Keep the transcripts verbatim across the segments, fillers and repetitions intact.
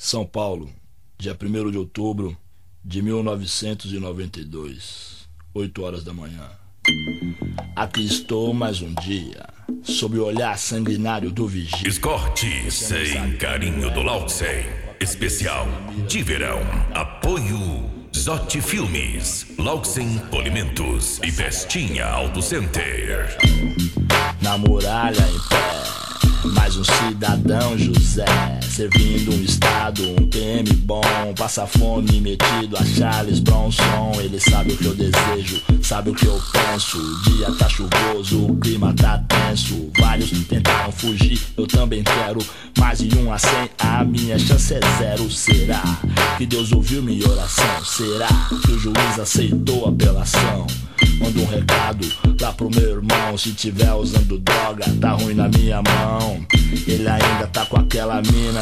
São Paulo, dia primeiro de outubro de mil novecentos e noventa e dois, oito horas da manhã. Aqui estou mais um dia, sob o olhar sanguinário do vigia. Escorte sem carinho do Lautzen. Especial de verão. Apoio Zotti Filmes, Lautzen Polimentos e Festinha Auto Center. Na muralha em pé, mais um cidadão José, servindo um estado, um P M bom, passa fome metido a Charles Bronson. Ele sabe o que eu desejo, sabe o que eu penso. O dia tá chuvoso, o clima tá tenso. Vários tentaram fugir, eu também quero. Mais de um a cem, a minha chance é zero. Será que Deus ouviu minha oração? Será que o juiz aceitou a apelação? Manda um recado lá pro meu irmão. Se tiver usando droga, tá ruim na minha mão. Ele ainda tá com aquela mina.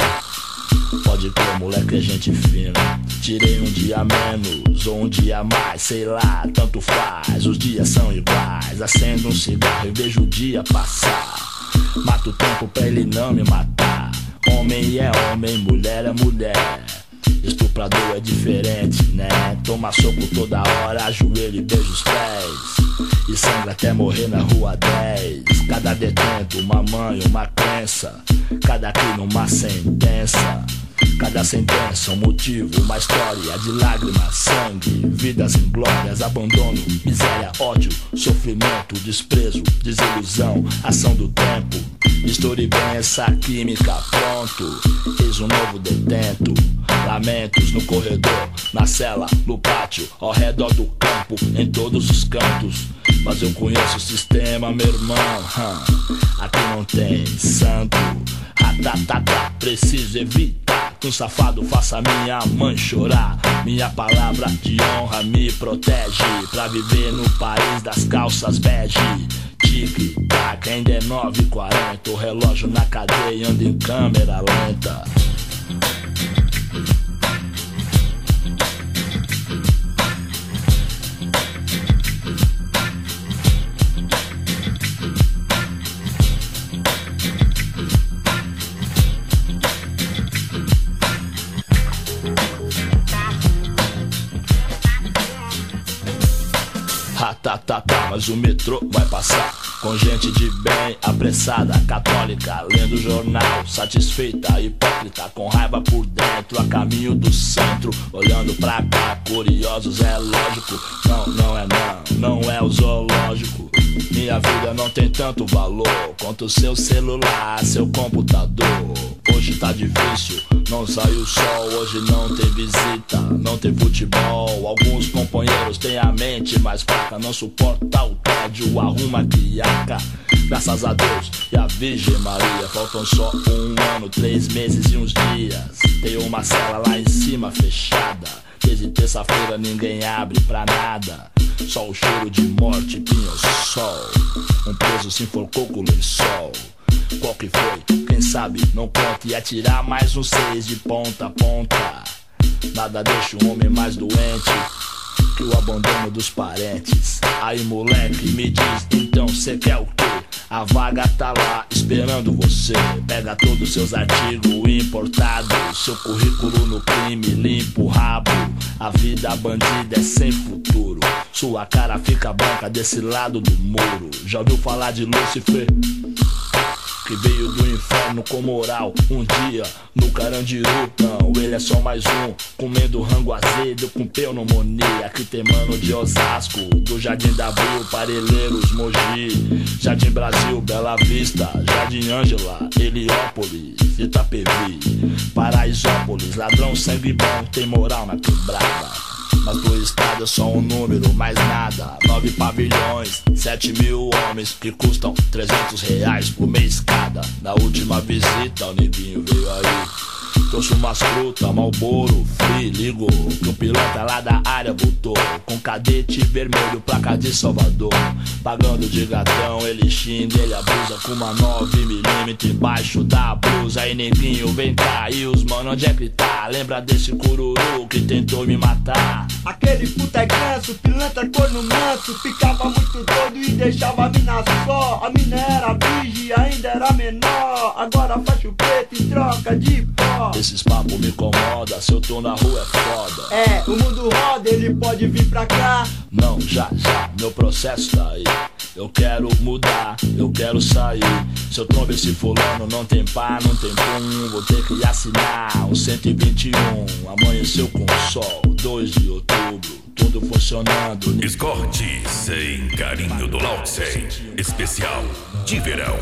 Pode crer, moleque, é gente fina. Tirei um dia menos ou um dia mais, sei lá, tanto faz. Os dias são iguais. Acendo um cigarro e vejo o dia passar. Mato o tempo pra ele não me matar. Homem é homem, mulher é mulher. Estuprador é diferente, né? Toma soco toda hora, ajoelha e beija os pés. E sangra até morrer na rua dez. Cada detento, uma mãe, uma crença. Cada crime, uma sentença. Cada sentença, um motivo, uma história de lágrimas, sangue, vidas inglórias, abandono, miséria, ódio, sofrimento, desprezo, desilusão, ação do tempo. Misture bem essa química, pronto, eis um novo detento. Lamentos no corredor, na cela, no pátio, ao redor do campo, em todos os cantos. Mas eu conheço o sistema, meu irmão, hum. Aqui não tem santo. Ratatata, preciso evitar que um safado faça minha mãe chorar. Minha palavra de honra me protege pra viver no país das calças bege. Tic-tac, ainda é nove e quarenta. O relógio na cadeia anda em câmera lenta. Tá, tá, tá, mas o metrô vai passar com gente de bem, apressada, católica, lendo jornal, satisfeita, hipócrita, com raiva por dentro, a caminho do centro, olhando pra cá, curiosos, é lógico. Não, não é não, não é o zoológico. Minha vida não tem tanto valor quanto seu celular, seu computador. Hoje tá difícil, não sai o sol, hoje não tem visita, não tem futebol. Alguns companheiros têm a mente mais fraca, não suporta o tédio, arruma criaca. Graças a Deus e a Virgem Maria, faltam só um ano, três meses e uns dias. Tem uma cela lá em cima fechada, desde terça-feira ninguém abre pra nada. Só o cheiro de morte, pinho-sol. Um preso se enforcou com o lençol. Qual que foi? Quem sabe? Não conta. E atirar mais um seis de ponta a ponta. Nada deixa um homem mais doente que o abandono dos parentes. Aí moleque, me diz, então cê quer o quê? A vaga tá lá esperando você. Pega todos os seus artigos importados, seu currículo no crime, limpa o rabo. A vida bandida é sem futuro. Sua cara fica branca desse lado do muro. Já ouviu falar de Lúcifer? Que veio do inferno com moral. Um dia no Carandiru, não, ele é só mais um, comendo rango azedo com pneumonia. Aqui tem mano de Osasco, do Jardim da Abril, Parelheiros, Mogi, Jardim Brasil, Bela Vista, Jardim Ângela, Heliópolis, Itapevi, Paraisópolis. Ladrão sangue bom, tem moral na quebrada. Mas do estado é só um número, mais nada. Nove pavilhões, sete mil homens que custam trezentos reais por mês cada. Na última visita o neguinho veio aí, trouxe umas frutas, Marlboro, Free, ligou que o piloto lá da área voltou com cadete vermelho, placa de Salvador. Pagando de gatão, ele xinga, ele abusa com uma nove milímetros embaixo da blusa. Aí neguinho, vem cá, e os mano, onde é que tá? Lembra desse cururu que tentou me matar? Aquele puta é ganso, pilantra corno manso, ficava muito doido e deixava a mina só. A mina era virgem, ainda era menor, agora faz o preto em troca de pó. Esse Esses papos me incomoda, se eu tô na rua é foda. É, o mundo roda, ele pode vir pra cá. Não, já, já, meu processo tá aí. Eu quero mudar, eu quero sair. Se eu trombo esse fulano, não tem pá, não tem pum. Vou ter que assinar um cento e vinte e um. Amanheceu com sol, dois de outubro, tudo funcionando. Escorte sem carinho do Lautzen. Especial de verão.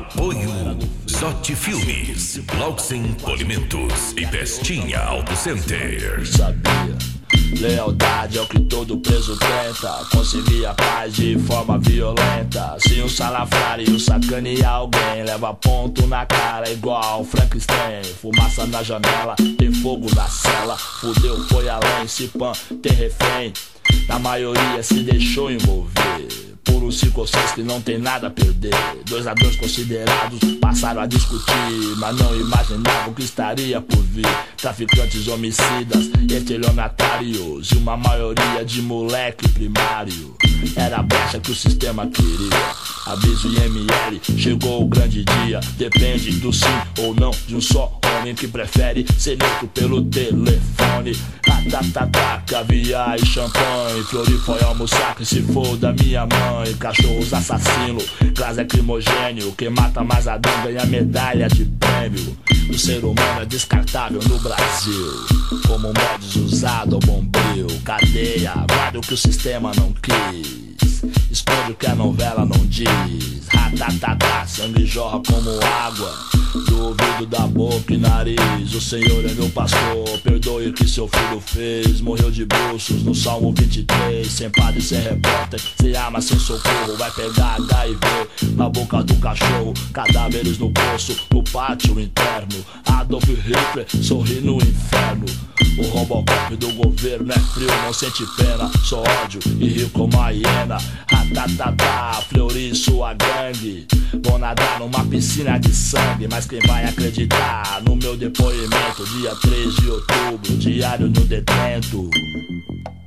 Apoio Zot Filmes, Lautzen Polimentos e Pestinha Auto Center. Sabia, lealdade é o que todo preso tenta. Conseguir a paz de forma violenta. Se um salafrário e sacanear alguém, leva ponto na cara igual Frankenstein. Fumaça na janela, tem fogo na cela. Fudeu, foi além, se pan, tem refém. Na maioria se deixou envolver por um cinco ou seis que não tem nada a perder. Dois ladrões considerados passaram a discutir, mas não imaginavam que estaria por vir. Traficantes, homicidas, estelionatários e uma maioria de moleque primário. Era a brecha que o sistema queria. Aviso I M L, chegou o grande dia. Depende do sim ou não de um só homem que prefere ser neutro pelo telefone. Ratatata, caviar e champanhe. Flori foi almoçar que se for da minha mãe. Cachorros assassino, gás lacrimogênio. Quem mata mais Adão ganha medalha de prêmio. O ser humano é descartável no Brasil, como mods usado ao bombril. Cadeia, guarda o que o sistema não quis, esconde o que a novela não diz. Ratatata, sangue jorra como água do ouvido, da boca e nariz. O Senhor é meu pastor, perdoe o que seu filho fez. Morreu de bruços no Salmo vinte e três. Sem padre, sem repórter, sem arma, sem socorro. Vai pegar H I V na boca do cachorro. Cadáveres no poço, no pátio interno. Adolf Hitler sorri no inferno. O Robocop do governo é frio, não sente pena. Só ódio e rio como a hiena. Ratatata, Fleury e sua gangue vão nadar numa piscina de sangue. Mas quem vai acreditar no meu depoimento? Dia três de outubro, diário no detento.